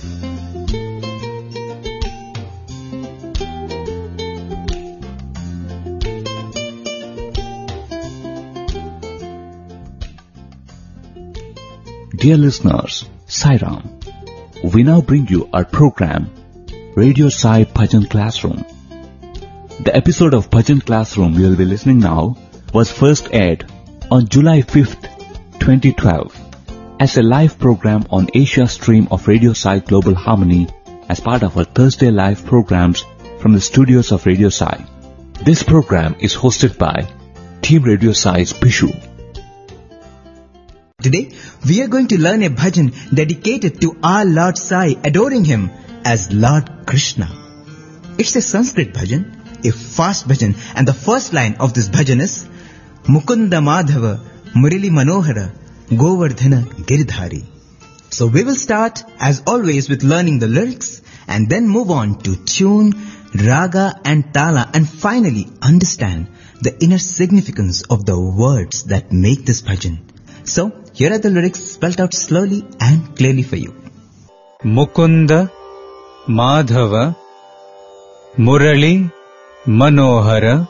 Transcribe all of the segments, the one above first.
Dear listeners, Sai Ram. We now bring you our program, Radio Sai Bhajan Classroom. The episode of Bhajan Classroom we will be listening now was first aired on July 5th, 2012 as a live program on Asia stream of Radio Sai Global Harmony as part of our Thursday live programs from the studios of Radio Sai. This program is hosted by Team Radio Sai's Pishu. Today, we are going to learn a bhajan dedicated to our Lord Sai, adoring him as Lord Krishna. It's a Sanskrit bhajan, a fast bhajan, and the first line of this bhajan is Mukunda Madhava Murali Manohara Govardhana Giridhari. So we will start as always with learning the lyrics and then move on to tune, raga and tala and finally understand the inner significance of the words that make this bhajan. So, here are the lyrics spelled out slowly and clearly for you. Mukunda Madhava Murali Manohara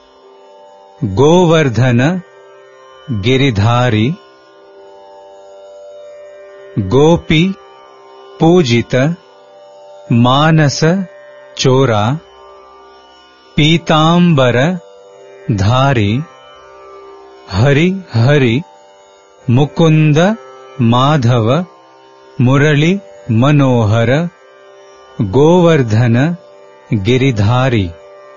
Govardhana Giridhari Gopi Pujita Manasa Chora Pitambara Dhari Hari Hari Mukunda Madhava Murali Manohara Govardhana Giridhari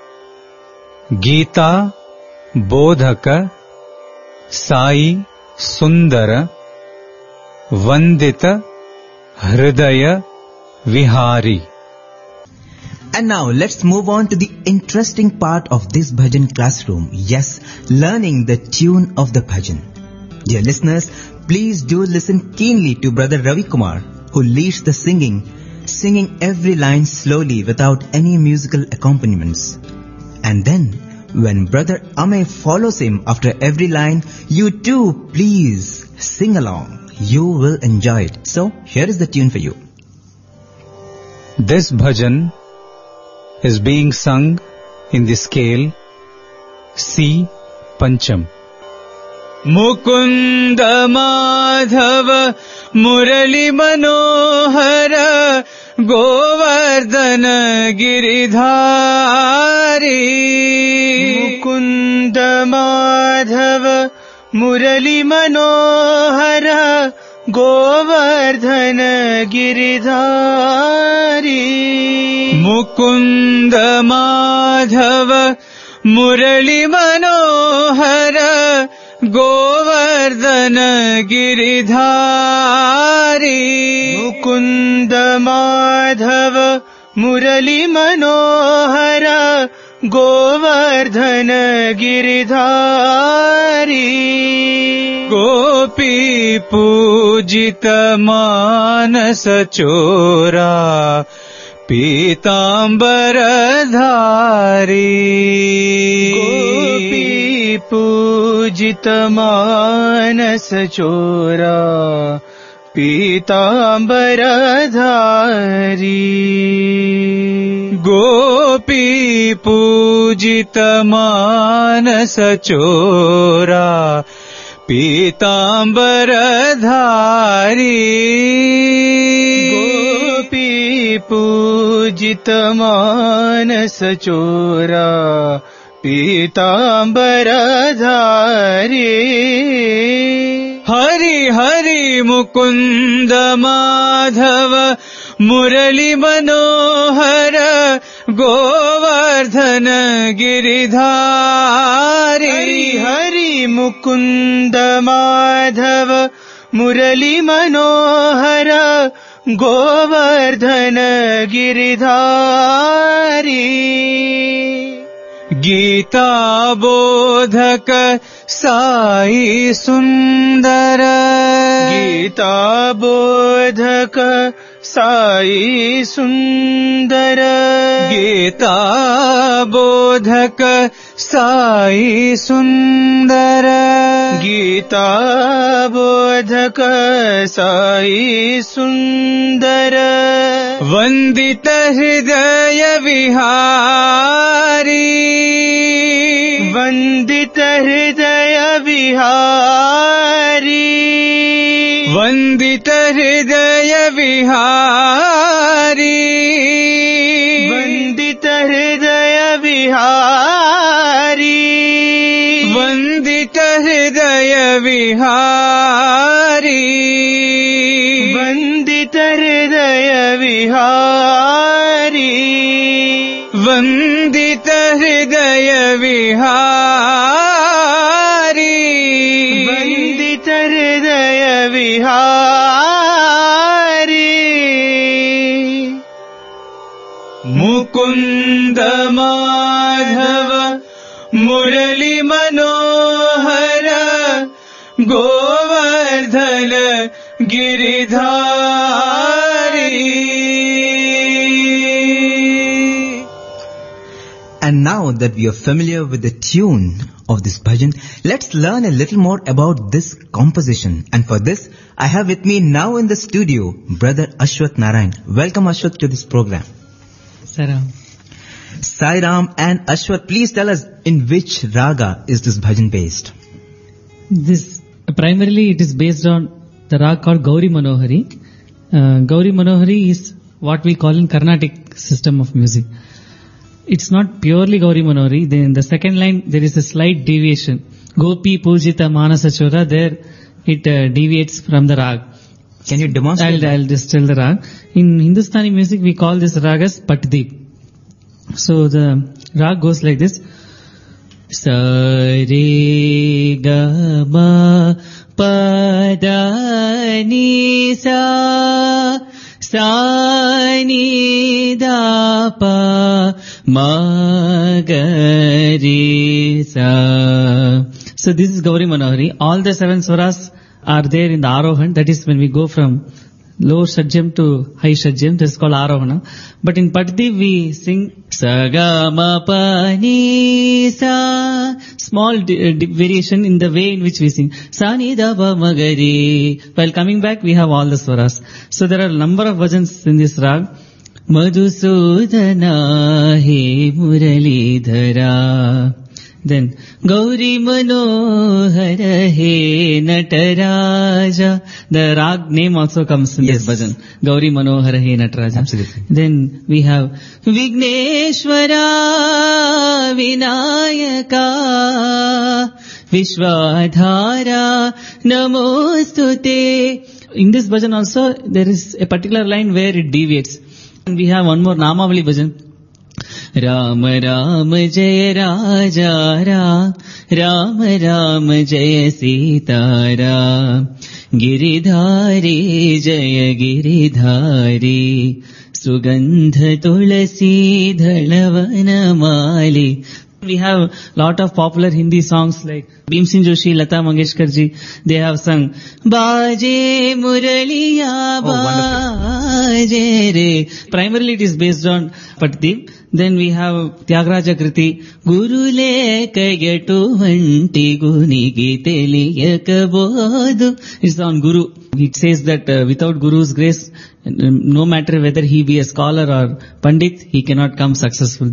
Gita Bodhaka Sai Sundara Vandita Hridaya Vihari. And now let's move on to the interesting part of this bhajan classroom. Yes, learning the tune of the bhajan. Dear listeners, please do listen keenly to Brother Ravi Kumar, who leads the singing every line slowly without any musical accompaniments. And then, when Brother Amey follows him after every line, you too please sing along. You will enjoy it. So, here is the tune for you. This bhajan is being sung in the scale C Pancham. Mukunda Madhava Murali Manohara Govardhana Giridhari. Mukunda Madhava Murali Manohara Govardhana Giridhari. Mukunda Madhava Murali Manohara Govardhana Giridhari. Mukunda Madhava Murali Manohara Govardhana Giridhari. Gopi Pujita Manasa Chora Pitambara Dhari. Gopi Pujita Manasa Chora Pitambara Dhari. Gopi Pujita Manasa Chora Pitambara Dhari. Gopi Pujita Manasa Chora Pitambara Dhari. Hari Hari Mukunda Madhava Murali Manohara Govardhana Giridhari. Hari Hari Mukunda Madhava Murali Manohara Govardhana Giridhari. Gita Bodhaka Sai Sundara. Gita Bodhaka Sai Sundara. Gita Bodhaka Sai Sundara. Gita Bodhaka Sai Sundara. वंदित हृदय विहारी वंदित हृदय विहारी वंदित हृदय विहारी वंदित हृदय विहारी वंदित हृदय विहारी वंदित हृदय विहारी वंदित हृदय विहारी वंदित हृदय Vihari Mukund Madhav Murli Manohar Govardhan Giridhari. And now that we are familiar with the tune of this bhajan, let's learn a little more about this composition. And for this, I have with me now in the studio, Brother Ashwath Narayan. Welcome, Ashwath, to this program. Sairam. Sairam and Ashwath, please tell us in which raga is this bhajan based? This primarily it is based on the rag called Gauri Manohari. Gauri Manohari is what we call in Carnatic system of music. It's not purely Gauri Manohari. Then in the second line there is a slight deviation. Gopi Pujita Manasa Chora. There it deviates from the rag. Can you demonstrate? I'll just tell the rag. In Hindustani music we call this rag as Patdeep. So the rag goes like this. Sa re ga ma pa da ni sa sa ni da pa ma ga re sa. So this is Gauri Manohari. All the 7 swaras are there in the Arohan. That is when we go from low shadjam to high shadjam. This is called Arohana. But in Patdeep we sing sa ga ma pa ni sa. Small variation in the way in which we sing. Sa ni da pa ma ga re. While coming back we have all the swaras. So there are a number of bhajans in this rag. Madhusudana he Muralidhara. Then Gauri Manohara he Nataraja. The rag name also comes in this bhajan. Gauri Manohara he Nataraja. Absolutely. Then we have Vigneshwara Vinayaka Vishwadhara Namostute. In this bhajan also there is a particular line where it deviates. And we have one more Namavali bhajan. Ram Ram Jaya Raja Ram Ram Ram Jaya Sita Ram Giridhari Jaya Giridhari Sugandha Tulasi Dhalavana Mali. We have lot of popular Hindi songs like Bhim Singh Joshi, Lata Mangeshkar ji. They have sung Baje Muraliya Baje Re. Primarily it is based on Patdeep. Then we have Tyagaraja Kriti. Guru lekayatu vanti guniki teliyakabodu. It's on Guru. It says that without Guru's grace, no matter whether he be a scholar or Pandit, he cannot come successful.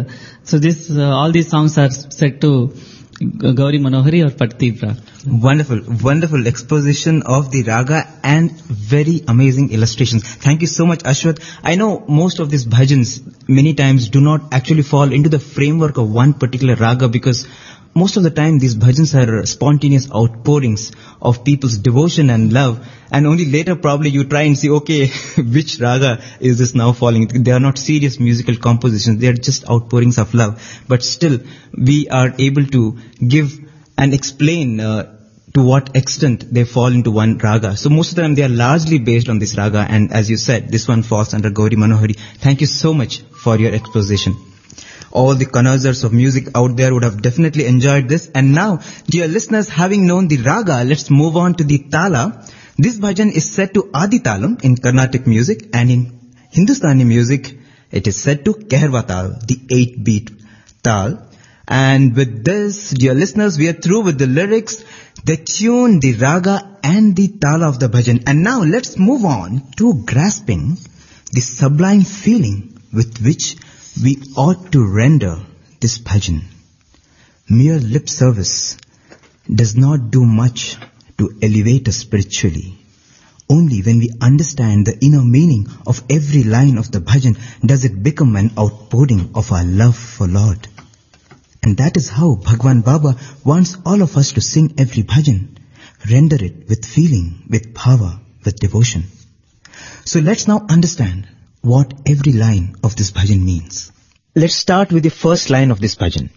All these songs are set to Gauri Manohari or Patdeep Rag. Wonderful, wonderful exposition of the raga and very amazing illustrations. Thank you so much, Ashwath. I know most of these bhajans many times do not actually fall into the framework of one particular raga because most of the time these bhajans are spontaneous outpourings of people's devotion and love, and only later probably you try and see, okay, which raga is this now falling? They are not serious musical compositions, they are just outpourings of love. But still, we are able to give and explain to what extent they fall into one raga. So most of the time they are largely based on this raga, and as you said, this one falls under Gauri Manohari. Thank you so much for your exposition. All the connoisseurs of music out there would have definitely enjoyed this. And now, dear listeners, having known the raga, let's move on to the tala. This bhajan is set to Adi Talam in Carnatic music, and in Hindustani music, it is set to Kehrwa Tal, the 8-beat tal. And with this, dear listeners, we are through with the lyrics, the tune, the raga and the tala of the bhajan. And now let's move on to grasping the sublime feeling with which we ought to render this bhajan. Mere lip service does not do much to elevate us spiritually. Only when we understand the inner meaning of every line of the bhajan does it become an outpouring of our love for Lord. And that is how Bhagwan Baba wants all of us to sing every bhajan. Render it with feeling, with bhava, with devotion. So let's now understand what every line of this bhajan means. Let's start with the first line of this bhajan.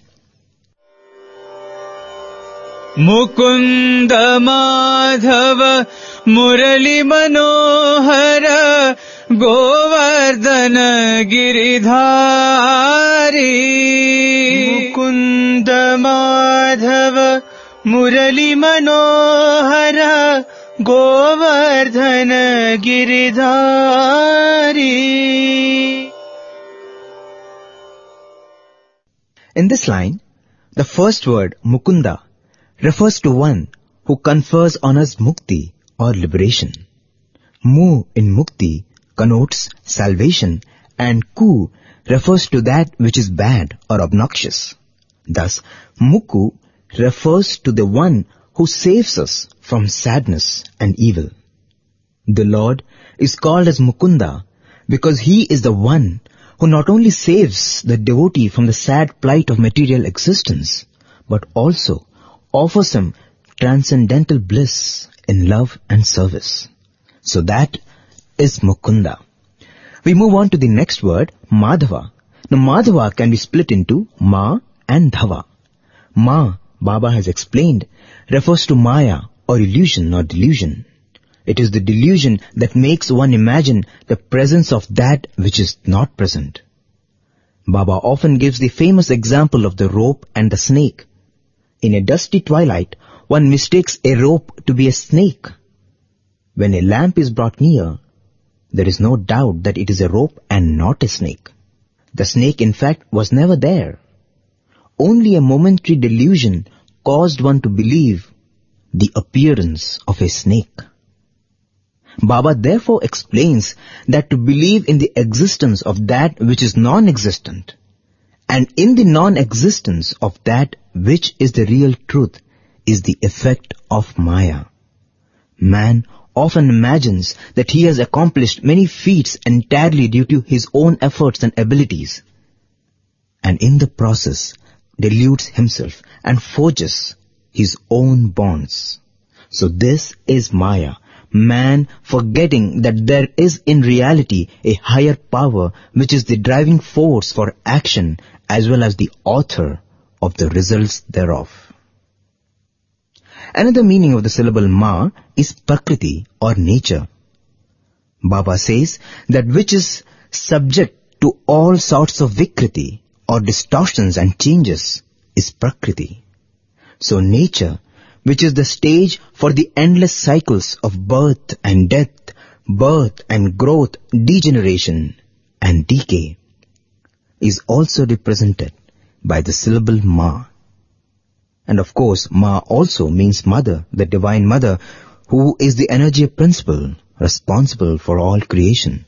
Mukunda Madhava Murali Manohara Govardhana Giridhari. Mukunda Madhava Murali Manohara Govardhana Giridhari. In this line, the first word, Mukunda, refers to one who confers on us mukti or liberation. Mu in mukti connotes salvation and ku refers to that which is bad or obnoxious. Thus, Muku refers to the one who saves us from sadness and evil. The Lord is called as Mukunda because He is the one who not only saves the devotee from the sad plight of material existence, but also offers him transcendental bliss in love and service. So that is Mukunda. We move on to the next word, Madhava. Now Madhava can be split into Ma and Dhava. Ma, Baba has explained, refers to Maya or illusion or delusion. It is the delusion that makes one imagine the presence of that which is not present. Baba often gives the famous example of the rope and the snake. In a dusty twilight, one mistakes a rope to be a snake. When a lamp is brought near, there is no doubt that it is a rope and not a snake. The snake, in fact, was never there. Only a momentary delusion caused one to believe the appearance of a snake. Baba therefore explains that to believe in the existence of that which is non-existent and in the non-existence of that which is the real truth is the effect of Maya. Man often imagines that he has accomplished many feats entirely due to his own efforts and abilities, and in the process deludes himself and forges his own bonds. So this is Maya, man forgetting that there is in reality a higher power which is the driving force for action as well as the author of the results thereof. Another meaning of the syllable Ma is Prakriti or nature. Baba says that which is subject to all sorts of Vikriti or distortions and changes is Prakriti. So nature, which is the stage for the endless cycles of birth and death, birth and growth, degeneration and decay, is also represented by the syllable Ma. And of course, Ma also means mother, the divine mother, who is the energy principle responsible for all creation.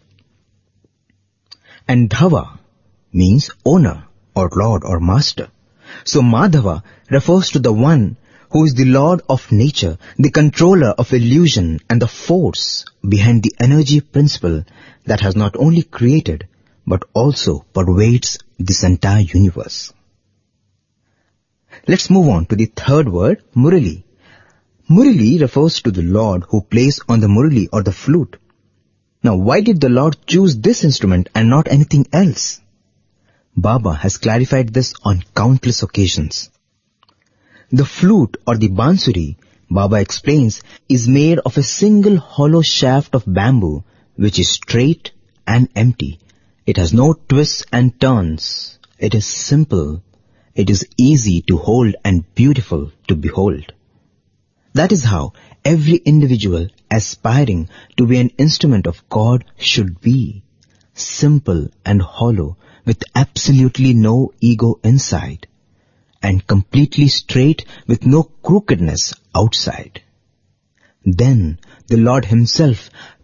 And Dhava means owner or lord or master. So Madhava refers to the one who is the lord of nature, the controller of illusion and the force behind the energy principle that has not only created but also pervades this entire universe. Let's move on to the third word, Murali. Murali refers to the Lord who plays on the Murali or the flute. Now, why did the Lord choose this instrument and not anything else? Baba has clarified this on countless occasions. The flute or the bansuri, Baba explains, is made of a single hollow shaft of bamboo which is straight and empty. It has no twists and turns. It is simple. It is easy to hold and beautiful to behold. That is how every individual aspiring to be an instrument of God should be. Simple and hollow with absolutely no ego inside and completely straight with no crookedness outside. Then the Lord Himself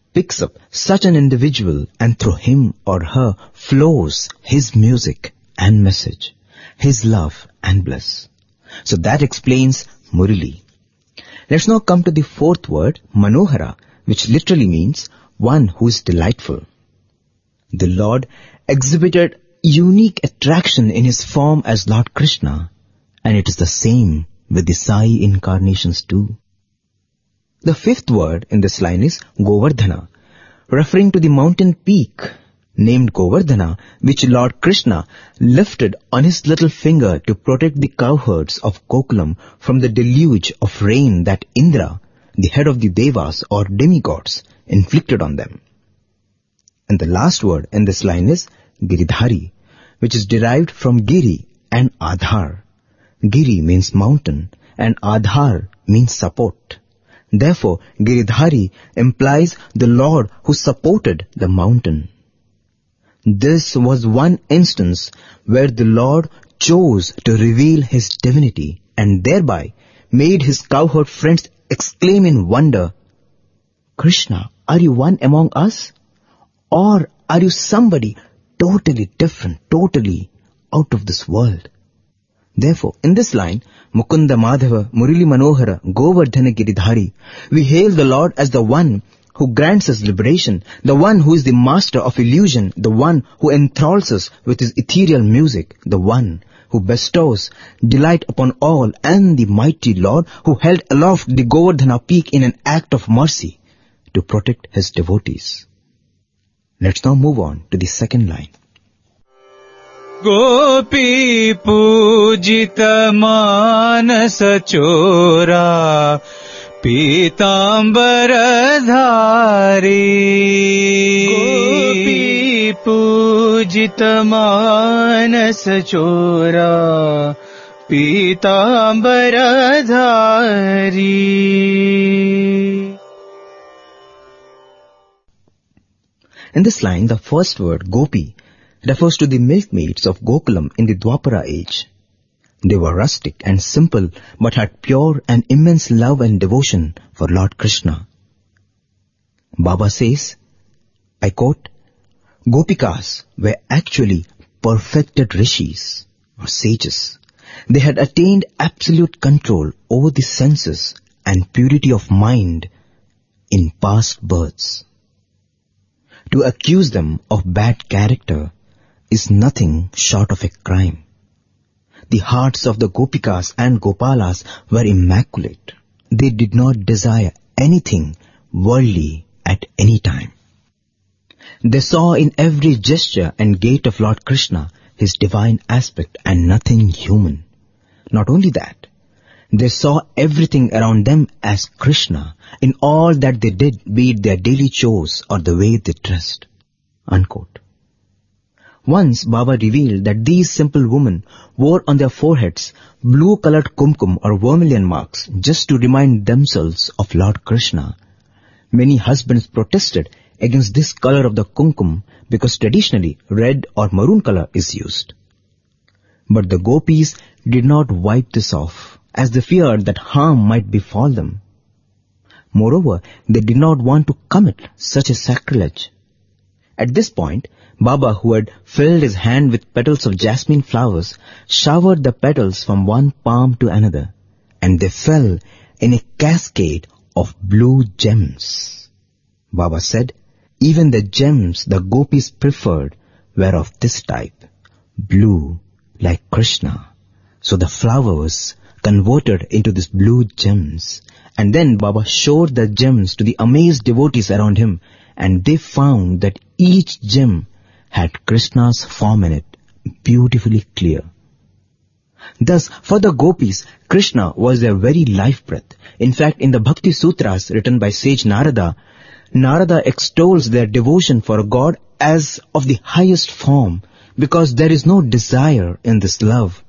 picks up such an individual and through him or her flows his music and message, his love and bliss. So that explains Murali. Let's now come to the fourth word, Manohara, which literally means one who is delightful. The Lord exhibited unique attraction in his form as Lord Krishna, and it is the same with the Sai incarnations too. The fifth word in this line is Govardhana, referring to the mountain peak named Govardhana, which Lord Krishna lifted on his little finger to protect the cowherds of Gokulam from the deluge of rain that Indra, the head of the Devas or demigods, inflicted on them. And the last word in this line is Giridhari, which is derived from Giri and Adhar. Giri means mountain and Adhar means support. Therefore, Giridhari implies the Lord who supported the mountain. This was one instance where the Lord chose to reveal his divinity and thereby made his cowherd friends exclaim in wonder, "Krishna, are you one among us? Or are you somebody totally different, totally out of this world?" Therefore, in this line, Mukunda Madhava, Murali Manohara, Govardhana Giridhari, we hail the Lord as the one who grants us liberation, the one who is the master of illusion, the one who enthralls us with his ethereal music, the one who bestows delight upon all, and the mighty Lord who held aloft the Govardhana peak in an act of mercy to protect his devotees. Let's now move on to the second line. Gopi pujita manasa chora pitambara dhari. Gopi pujita manasa chora pitambara dhari. In this line, the first word, Gopi, refers to the milkmaids of Gokulam in the Dwapara age. They were rustic and simple, but had pure and immense love and devotion for Lord Krishna. Baba says, I quote, Gopikas were actually perfected rishis or sages. They had attained absolute control over the senses and purity of mind in past births. To accuse them of bad character is nothing short of a crime. The hearts of the Gopikas and Gopalas were immaculate. They did not desire anything worldly at any time. They saw in every gesture and gait of Lord Krishna his divine aspect and nothing human. Not only that, they saw everything around them as Krishna in all that they did, be it their daily chores or the way they dressed. Unquote. Once Baba revealed that these simple women wore on their foreheads blue-colored kumkum or vermilion marks just to remind themselves of Lord Krishna. Many husbands protested against this color of the kumkum because traditionally red or maroon color is used. But the gopis did not wipe this off, as they feared that harm might befall them. Moreover, they did not want to commit such a sacrilege. At this point, Baba, who had filled his hand with petals of jasmine flowers, showered the petals from one palm to another, and they fell in a cascade of blue gems. Baba said, even the gems the gopis preferred were of this type, blue like Krishna. So the flowers converted into these blue gems, and then Baba showed the gems to the amazed devotees around him, and they found that each gem had Krishna's form in it, beautifully clear. Thus, for the gopis, Krishna was their very life breath. In fact, in the Bhakti Sutras written by sage Narada, Narada extols their devotion for God as of the highest form, because there is no desire in this love.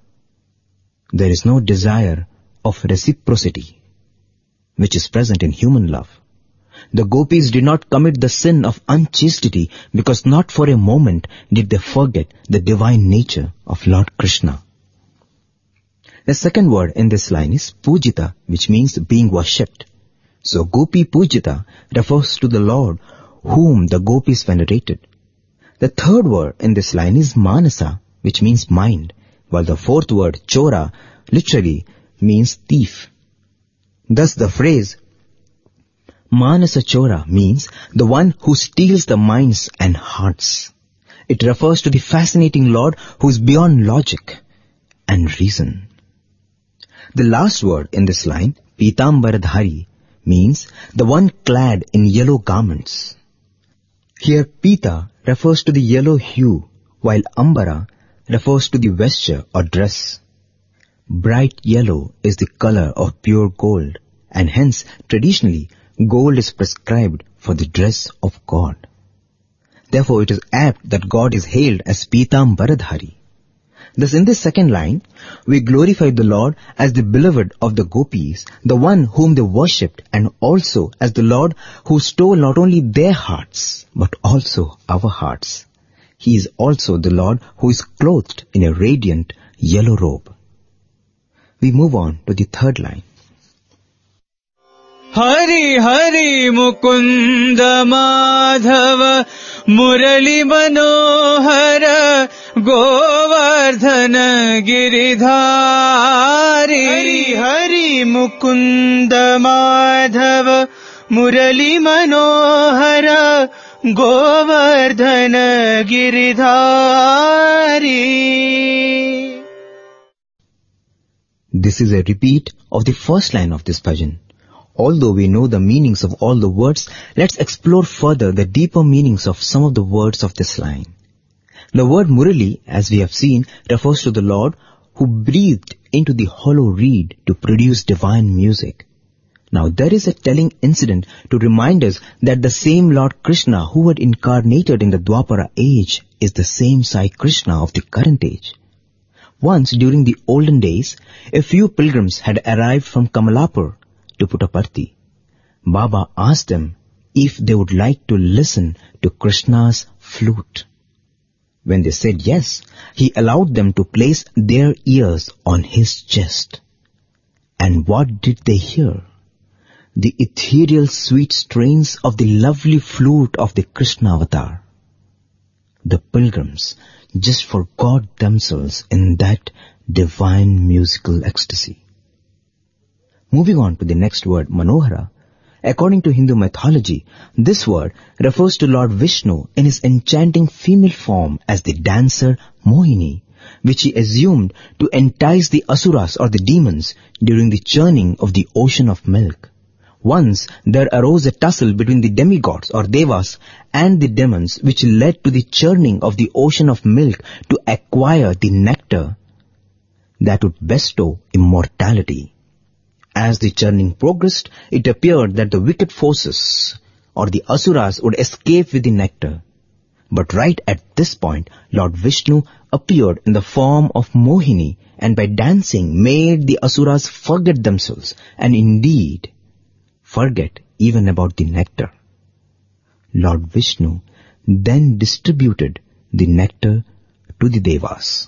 There is no desire of reciprocity, which is present in human love. The gopis did not commit the sin of unchastity because not for a moment did they forget the divine nature of Lord Krishna. The second word in this line is pujita, which means being worshipped. So Gopi Pujita refers to the Lord whom the gopis venerated. The third word in this line is Manasa, which means mind, while the fourth word Chora literally means thief. Thus the phrase Manasa Chora means the one who steals the minds and hearts. It refers to the fascinating Lord who is beyond logic and reason. The last word in this line, Pitambaradhari, means the one clad in yellow garments. Here Pita refers to the yellow hue, while Ambara refers to the vesture or dress. Bright yellow is the color of pure gold, and hence traditionally gold is prescribed for the dress of God. Therefore it is apt that God is hailed as Pitambaradhari. Thus in this second line, we glorify the Lord as the beloved of the gopis, the one whom they worshipped, and also as the Lord who stole not only their hearts, but also our hearts. He is also the Lord who is clothed in a radiant yellow robe. We move on to the third line. Hari Hari Mukunda Madhava Murali Manohara Govardhana Giridhari. Hari Hari Mukunda Madhava Murali Manohara Govardhana Giridhari. This is a repeat of the first line of this bhajan. Although we know the meanings of all the words, let's explore further the deeper meanings of some of the words of this line. The word Murali, as we have seen, refers to the Lord who breathed into the hollow reed to produce divine music. Now there is a telling incident to remind us that the same Lord Krishna who had incarnated in the Dwapara age is the same Sai Krishna of the current age. Once during the olden days, a few pilgrims had arrived from Kamalapur to Puttaparthi. Baba asked them if they would like to listen to Krishna's flute. When they said yes, he allowed them to place their ears on his chest. And what did they hear? The ethereal sweet strains of the lovely flute of the Krishna avatar. The pilgrims just forgot themselves in that divine musical ecstasy. Moving on to the next word, Manohara. According to Hindu mythology, this word refers to Lord Vishnu in his enchanting female form as the dancer Mohini, which he assumed to entice the asuras or the demons during the churning of the ocean of milk. Once there arose a tussle between the demigods or devas and the demons, which led to the churning of the ocean of milk to acquire the nectar that would bestow immortality. As the churning progressed, it appeared that the wicked forces or the asuras would escape with the nectar. But right at this point, Lord Vishnu appeared in the form of Mohini and by dancing made the asuras forget themselves and indeed forget even about the nectar. Lord Vishnu then distributed the nectar to the devas.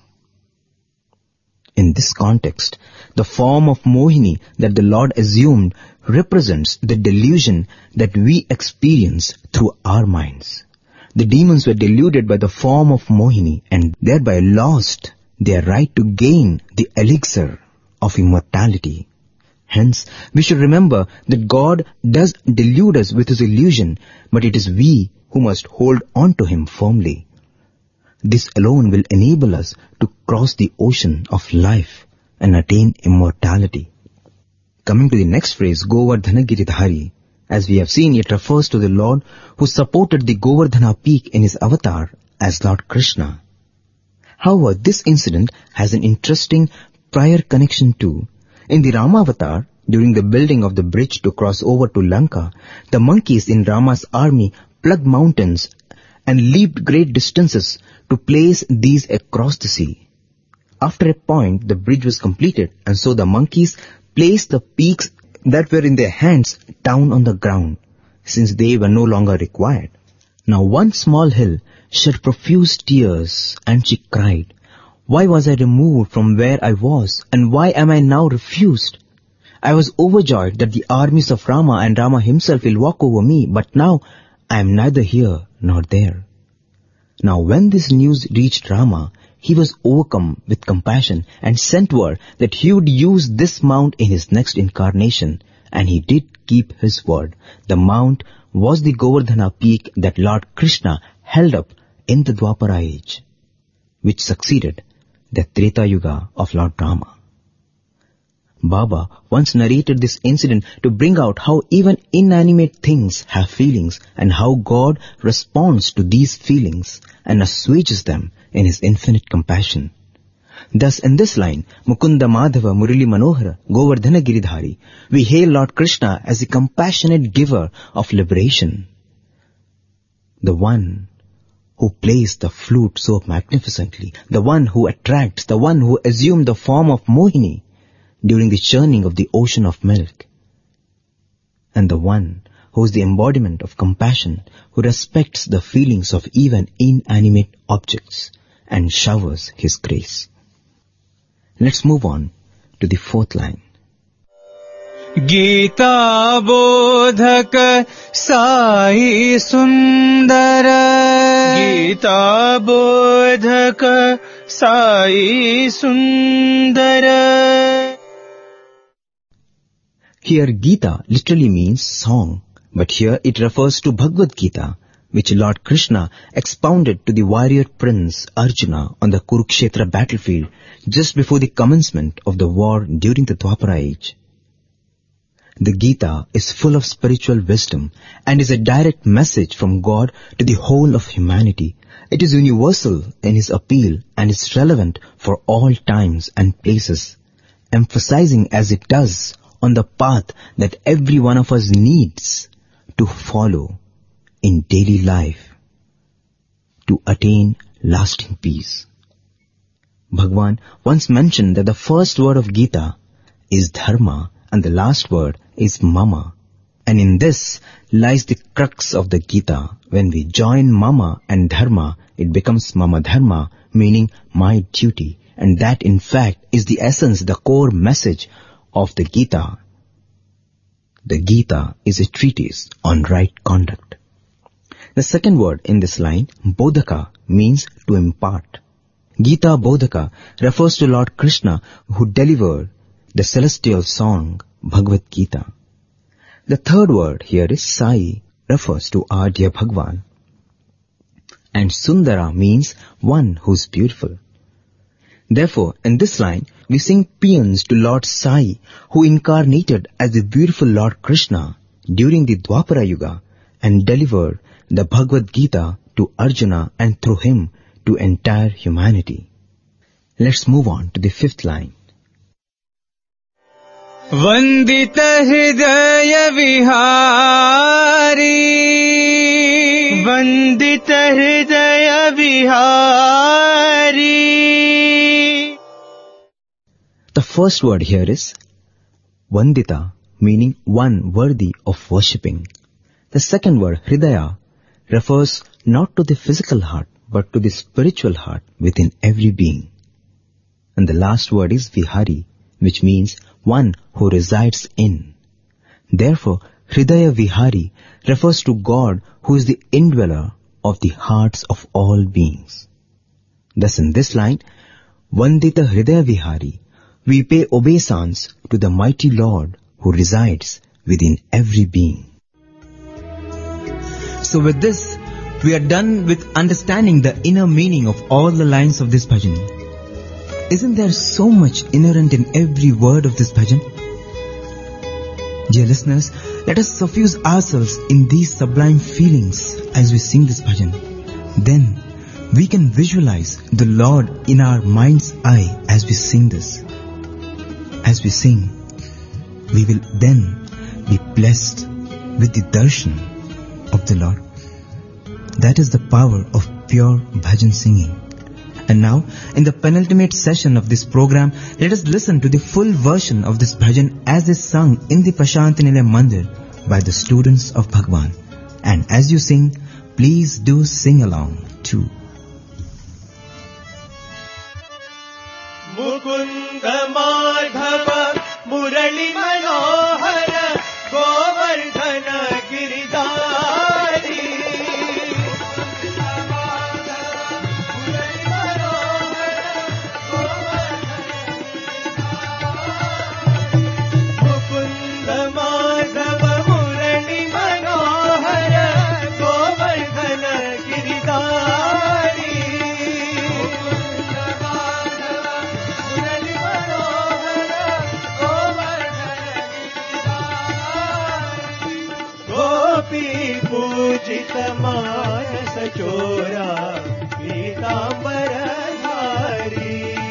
In this context, the form of Mohini that the Lord assumed represents the delusion that we experience through our minds. The demons were deluded by the form of Mohini and thereby lost their right to gain the elixir of immortality. Hence, we should remember that God does delude us with his illusion, but it is we who must hold on to him firmly. This alone will enable us to cross the ocean of life and attain immortality. Coming to the next phrase, Govardhana Giridhari, as we have seen, it refers to the Lord who supported the Govardhana peak in his avatar as Lord Krishna. However, this incident has an interesting prior connection too. In the Rama avatar, during the building of the bridge to cross over to Lanka, the monkeys in Rama's army plugged mountains and leaped great distances to place these across the sea. After a point, the bridge was completed, and so the monkeys placed the peaks that were in their hands down on the ground, since they were no longer required. Now one small hill shed profuse tears, and she cried, "Why was I removed from where I was, and why am I now refused? I was overjoyed that the armies of Rama and Rama himself will walk over me, but now I am neither here nor there. Now when this news reached Rama, he was overcome with compassion and sent word that he would use this mount in his next incarnation, and he did keep his word. The mount was the Govardhana peak that Lord Krishna held up in the Dwapara age, which succeeded the Treta Yuga of Lord Rama. Baba once narrated this incident to bring out how even inanimate things have feelings and how God responds to these feelings and assuages them in His infinite compassion. Thus in this line, Mukunda Madhava Murali Manohara Govardhana Giridhari, we hail Lord Krishna as the compassionate giver of liberation, the one who plays the flute so magnificently, the one who attracts, the one who assumed the form of Mohini during the churning of the ocean of milk, and the one who is the embodiment of compassion, who respects the feelings of even inanimate objects and showers His grace. Let's move on to the fourth line. Gita Bodhaka Sai Sundara, Gita Bodhaka Sai Sundara. Here Gita literally means song, but here it refers to Bhagavad Gita, which Lord Krishna expounded to the warrior prince Arjuna on the Kurukshetra battlefield just before the commencement of the war during the Dwapara age. The Gita is full of spiritual wisdom and is a direct message from God to the whole of humanity. It is universal in its appeal and is relevant for all times and places, emphasizing as it does on the path that every one of us needs to follow in daily life to attain lasting peace. Bhagwan once mentioned that the first word of Gita is dharma and the last word is mama. And in this lies the crux of the Gita. When we join mama and dharma, it becomes mama dharma, meaning my duty. And that in fact is the essence, the core message of the Gita. The Gita is a treatise on right conduct. The second word in this line, Bodhaka, means to impart. Gita Bodhaka refers to Lord Krishna who delivered the celestial song Bhagavad Gita. The third word here is Sai, refers to our dear Bhagwan. And Sundara means one who is beautiful. Therefore, in this line, we sing paeans to Lord Sai, who incarnated as the beautiful Lord Krishna during the Dwapara Yuga and delivered the Bhagavad Gita to Arjuna and through him to entire humanity. Let's move on to the fifth line. Vandita Hridaya Vihari, Vandita Hridaya Vihari. The first word here is Vandita, meaning one worthy of worshipping. The second word, Hridaya, refers not to the physical heart, but to the spiritual heart within every being. And the last word is Vihari, which means one who resides in. Therefore, Hridaya Vihari refers to God who is the indweller of the hearts of all beings. Thus in this line, Vandita Hridaya Vihari, we pay obeisance to the mighty Lord who resides within every being. So with this, we are done with understanding the inner meaning of all the lines of this bhajan. Isn't there so much inherent in every word of this bhajan? Dear listeners, let us suffuse ourselves in these sublime feelings as we sing this bhajan. Then we can visualize the Lord in our mind's eye as we sing this. As we sing, we will then be blessed with the darshan of the Lord. That is the power of pure bhajan singing. And now, in the penultimate session of this program, let us listen to the full version of this bhajan as is sung in the Prashanti Nilayam Mandir by the students of Bhagwan. And as you sing, please do sing along too. Mukunda Madhava Murali Manohara चोरा पीतांबरधारी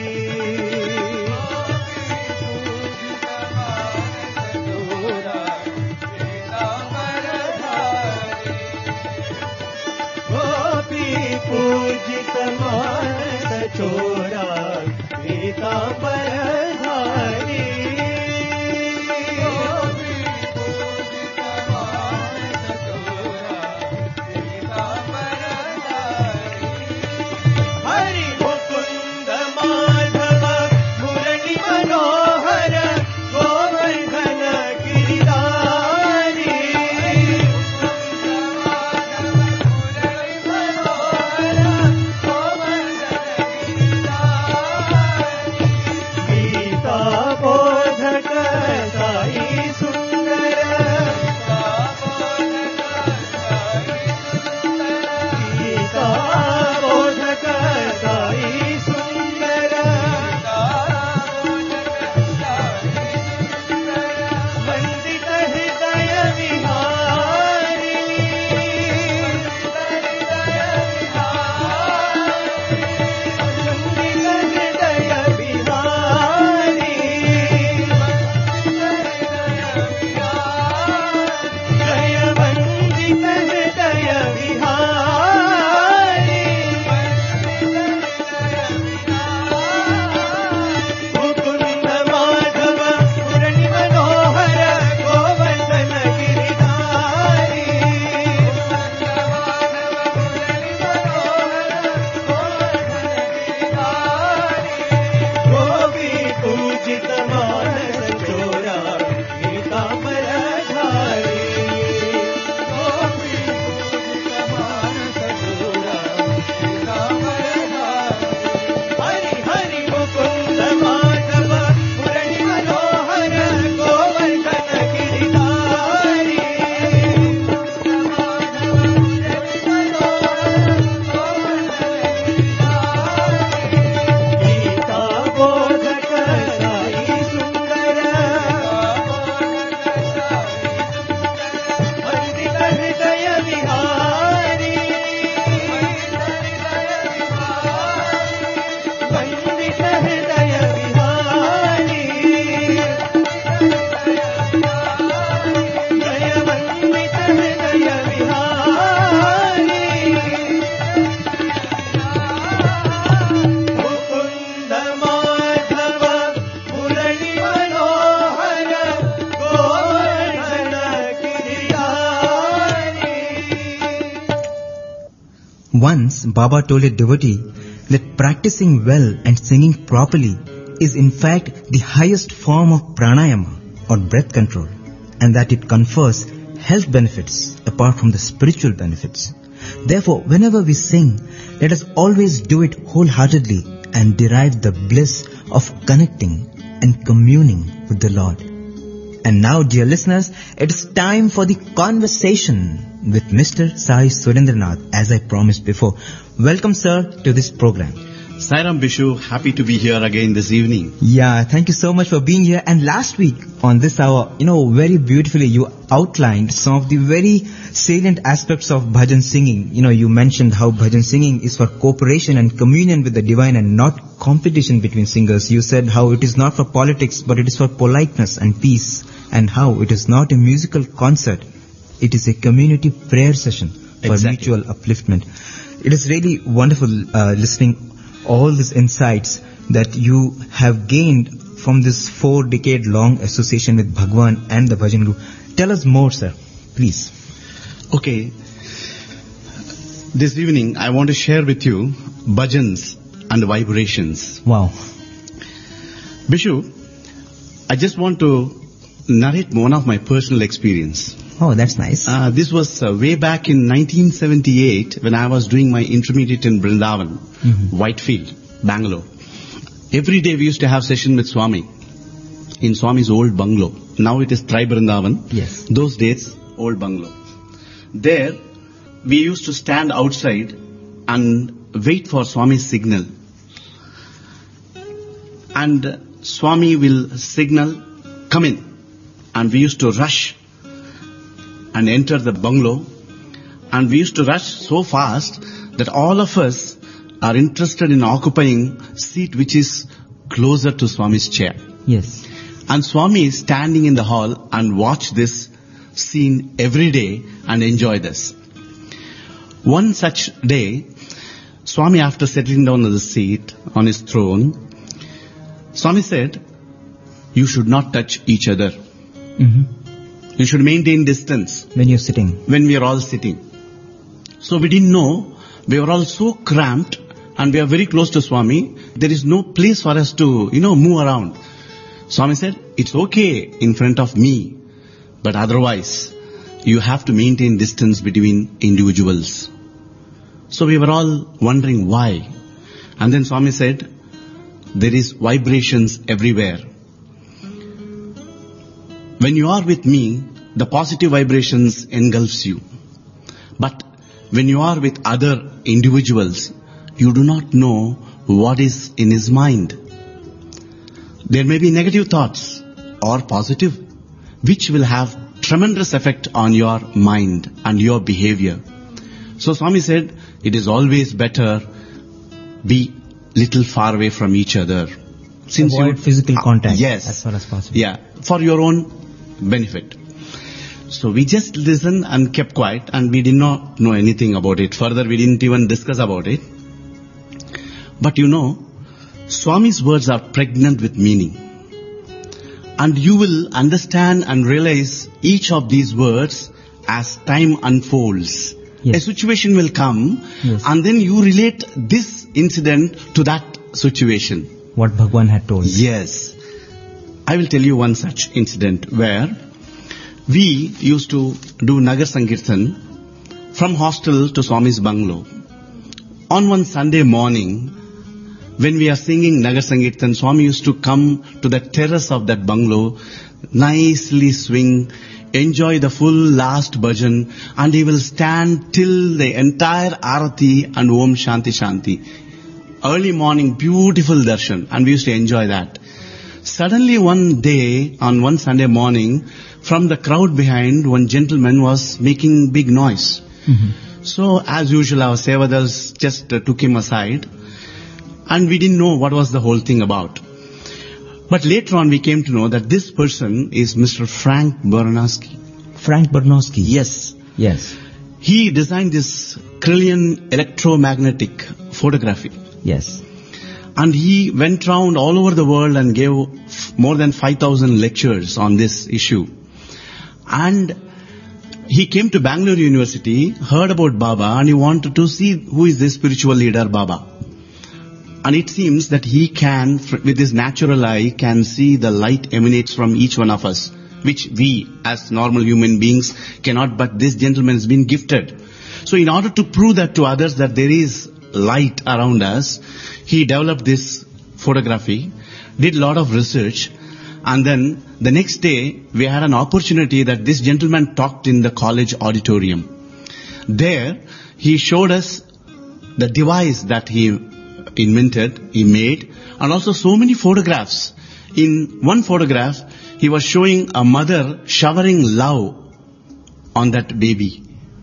गोपी पूजित मानस चोरा पीतांबरधारी हरि मुकुंद माधव मुरली मनोहर गोवर्धन गिरिधारी गीता बोधक साई सुंदर गीता बोधक साई सुंदर वंदित हृदय विहारी वंदित हृदय विहारी जय वंदित हृदय विहारी मुकुंद माधव मुरली मनोहर गोवर्धन गिरिधारी गोपी पूजित मानस चोरा पीतांबरधारी गोपी पूजित मानस चोरा पीतांबरधारी हरि हरि मुकुंद माधव मुरली मनोहर गोवर्धन गिरिधारी गीता बोधक साई सुंदर वंदित हृदय विहारी वंदित हृदय विहारी जय वंदित हृदय Vihari Mukund Madhav Murli Manohar Govardhan Giridhari Once Baba told a devotee that practicing well and singing properly is in fact the highest form of pranayama or breath control, and that it confers health benefits apart from the spiritual benefits. Therefore, whenever we sing, let us always do it wholeheartedly and derive the bliss of connecting and communing with the Lord. And now, dear listeners, it is time for the conversation with Mr. Sai Surendranath, as I promised before. Welcome, sir, to this program. Sairam Bishu, happy to be here again this evening. Yeah, thank you so much for being here. And last week on this hour, very beautifully you outlined some of the very salient aspects of bhajan singing. You mentioned how bhajan singing is for cooperation and communion with the divine and not competition between singers. You said how it is not for politics, but it is for politeness and peace, and how it is not a musical concert. It is a community prayer session for mutual upliftment. It is really wonderful listening all these insights that you have gained from this 4-decade long association with Bhagwan and the Bhajan Guru. Tell us more, sir, please. Okay. This evening I want to share with you bhajans and vibrations. Wow. Bishu, I just want to narrate one of my personal experience. Oh, that's nice. This was way back in 1978 when I was doing my intermediate in Brindavan, Whitefield, Bangalore. Every day we used to have session with Swami in Swami's old bungalow. Now it is Tri Brindavan. Yes. Those days, old bungalow. There, we used to stand outside and wait for Swami's signal. And Swami will signal, come in. And we used to rush and enter the bungalow. And we used to rush so fast that all of us are interested in occupying seat which is closer to Swami's chair. Yes. And Swami is standing in the hall and watch this scene every day and enjoy this. One such day, Swami, after settling down on the seat, on his throne, Swami said, you should not touch each other. Mm-hmm. You should maintain distance When you're sitting. when we are all sitting. So we didn't know, we were all so cramped and we are very close to Swami. There is no place for us to, move around. Swami said, it's okay in front of me, but otherwise you have to maintain distance between individuals. So we were all wondering why. And then Swami said, there is vibrations everywhere. When you are with me, the positive vibrations engulfs you. But when you are with other individuals, you do not know what is in his mind. There may be negative thoughts or positive, which will have tremendous effect on your mind and your behavior. So Swami said, it is always better be little far away from each other. Avoid physical contact. Yes. As far as possible. Yeah, for your own benefit. So we just listened and kept quiet, and we did not know anything about it. Further, we didn't even discuss about it. But Swami's words are pregnant with meaning. And you will understand and realize each of these words as time unfolds. Yes. A situation will come, Yes. and then you relate this incident to that situation. What Bhagwan had told. Yes. I will tell you one such incident where we used to do Nagar Sankirtan from hostel to Swami's bungalow. On one Sunday morning, when we are singing Nagar Sankirtan, Swami used to come to the terrace of that bungalow, nicely swing, enjoy the full last bhajan, and he will stand till the entire Arati and Om Shanti Shanti. Early morning, beautiful darshan, and we used to enjoy that. Suddenly one day, on one Sunday morning, from the crowd behind, one gentleman was making big noise. Mm-hmm. So, as usual, our Sevadars just took him aside, and we didn't know what was the whole thing about. But later on, we came to know that this person is Mr. Frank Bernowski. Frank Bernowski. Yes. Yes. He designed this Kirlian electromagnetic photography. Yes. And he went round all over the world and gave more than 5,000 lectures on this issue. And he came to Bangalore University, heard about Baba, and he wanted to see who is this spiritual leader, Baba. And it seems that he can, with his natural eye, can see the light emanates from each one of us, which we, as normal human beings, cannot, but this gentleman has been gifted. So in order to prove that to others that there is light around us, he developed this photography, did a lot of research, and then the next day we had an opportunity that this gentleman talked in the college auditorium. There he showed us the device that he invented, he made, and also so many photographs. In one photograph, he was showing a mother showering love on that baby.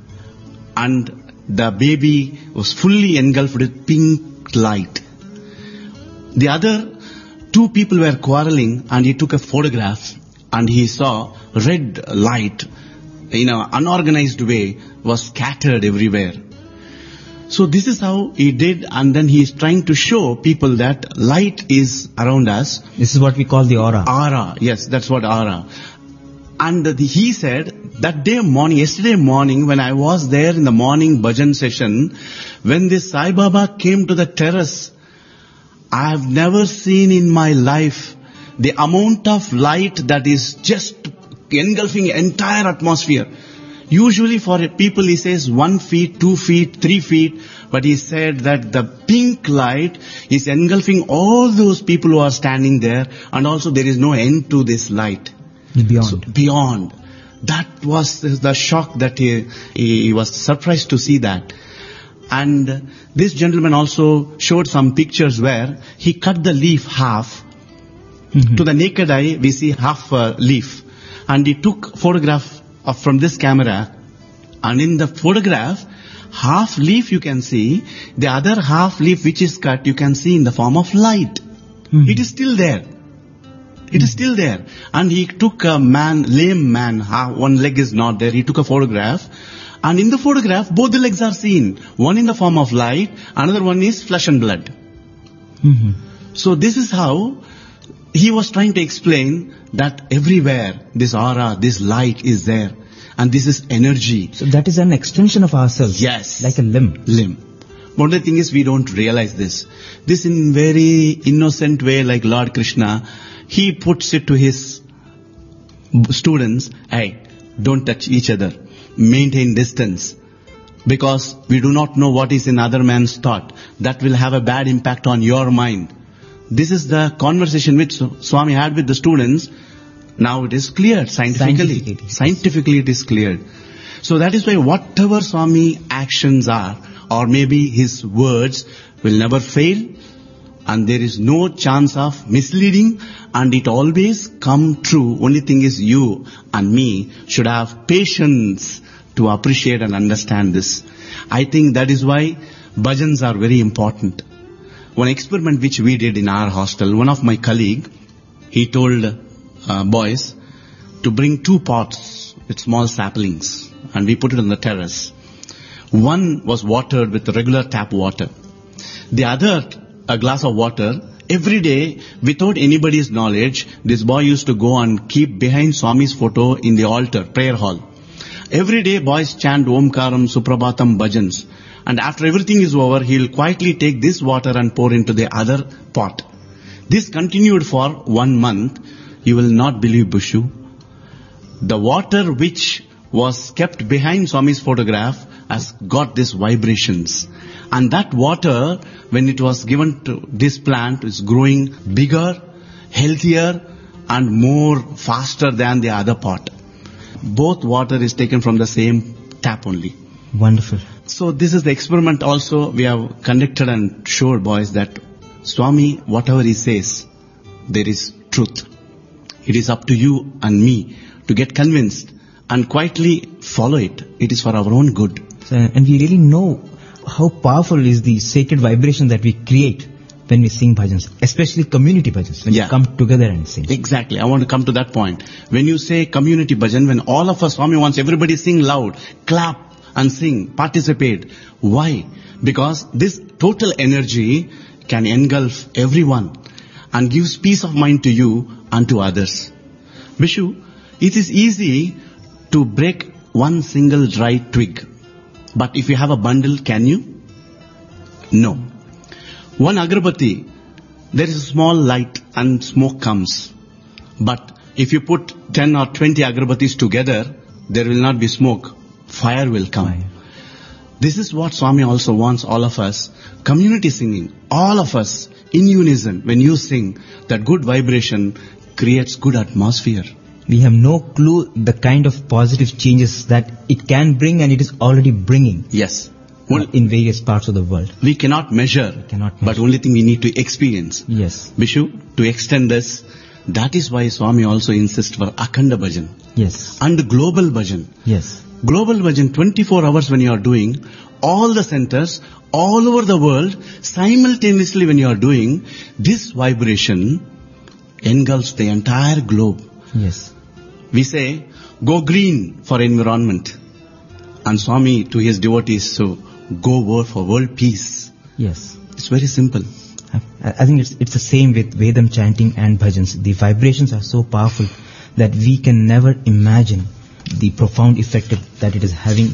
And the baby was fully engulfed with pink light. The other two people were quarreling, and he took a photograph and he saw red light in an unorganized way was scattered everywhere. So this is how he did, and then he is trying to show people that light is around us. This is what we call the aura. Aura, yes, that's what aura. And he said, that day morning, yesterday morning, when I was there in the morning bhajan session, when this Sai Baba came to the terrace, I have never seen in my life the amount of light that is just engulfing entire atmosphere. Usually for people he says 1 feet, 2 feet, 3 feet, but he said that the pink light is engulfing all those people who are standing there, and also there is no end to this light. Beyond. So, beyond. That was the shock that he was surprised to see that. And this gentleman also showed some pictures where he cut the leaf half. Mm-hmm. To the naked eye, we see half a leaf. And he took photograph from this camera. And in the photograph, half leaf you can see, the other half leaf which is cut you can see in the form of light. It is still there. It is still there. And he took a lame man, one leg is not there, he took a photograph. And in the photograph, both the legs are seen. One in the form of light, another one is flesh and blood. So this is how he was trying to explain that everywhere this aura, this light is there. And this is energy. So that is an extension of ourselves. Yes. Like a limb. But the thing is, we don't realize this. This in very innocent way, like Lord Krishna, he puts it to his students, hey, don't touch each other. Maintain distance. Because we do not know what is in other man's thought. That will have a bad impact on your mind. This is the conversation which Swami had with the students. Now it is cleared scientifically. Scientifically it is cleared. So that is why whatever Swami actions are, or maybe his words, will never fail. And there is no chance of misleading. And it always come true. Only thing is you and me should have patience to appreciate and understand this. I think that is why bhajans are very important. One experiment which we did in our hostel, one of my colleague, he told boys to bring 2 pots with small saplings, and we put it on the terrace. One was watered with regular tap water. The other, a glass of water. Every day, without anybody's knowledge, this boy used to go and keep behind Swami's photo in the altar, prayer hall. Every day, boys chant Omkaram, Suprabhatam, bhajans. And after everything is over, he'll quietly take this water and pour into the other pot. This continued for 1 month. You will not believe, Bushu. The water which was kept behind Swami's photograph has got these vibrations. And that water, when it was given to this plant, is growing bigger, healthier, and more faster than the other pot. Both water is taken from the same tap only. Wonderful. So this is the experiment also we have conducted and showed boys that Swami, whatever he says, there is truth. It is up to you and me to get convinced and quietly follow it. It is for our own good. So, and we really know how powerful is the sacred vibration that we create when we sing bhajans, especially community bhajans, when we come together and sing. Exactly. I want to come to that point. When you say community bhajan, when all of us, Swami wants everybody sing loud, clap and sing, participate. Why? Because this total energy can engulf everyone and gives peace of mind to you and to others. Vishu, it is easy to break one single dry twig. But if you have a bundle, can you? No. One agarbatti, there is a small light and smoke comes. But if you put 10 or 20 agarbattis together, there will not be smoke. Fire will come. Fire. This is what Swami also wants all of us. Community singing. All of us in unison. When you sing, that good vibration creates good atmosphere. We have no clue the kind of positive changes that it can bring, and it is already bringing. Yes. In various parts of the world. We cannot measure. But only thing we need to experience. Yes. Vishu, to extend this, that is why Swami also insists for Akhanda Bhajan. Yes. And global Bhajan. Yes. Global Bhajan, 24 hours when you are doing, all the centers, all over the world, simultaneously when you are doing, this vibration engulfs the entire globe. Yes. We say, go green for environment. And Swami to his devotees, so go for world peace. Yes. It's very simple. I think it's the same with Vedam chanting and bhajans. The vibrations are so powerful that we can never imagine the profound effect that it is having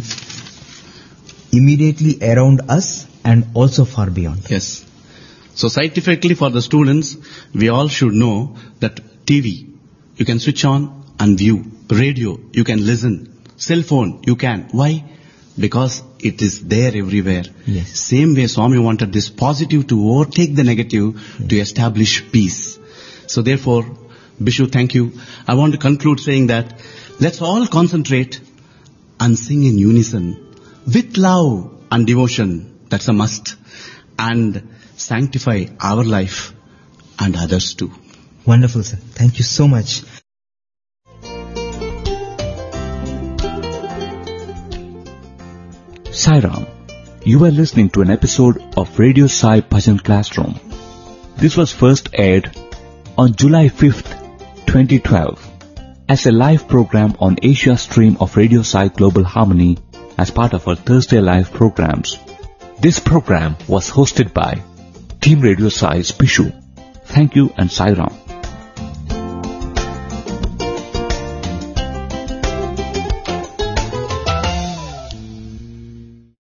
immediately around us and also far beyond. Yes. So scientifically for the students, we all should know that TV, you can switch on and view. Radio, you can listen. Cell phone, you can. Why? Because it is there everywhere. Yes. Same way Swami wanted this positive to overtake the negative to establish peace. So therefore, Bishu, thank you. I want to conclude saying that let's all concentrate and sing in unison with love and devotion. That's a must. And sanctify our life and others too. Wonderful, sir. Thank you so much. Sai Ram, You are listening to an episode of Radio Sai Bhajan Classroom. This was first aired on July 5th, 2012 as a live program on Asia stream of Radio Sai Global Harmony as part of our Thursday live programs. This program was hosted by Team Radio Sai's Pishu. Thank you and Sai Ram.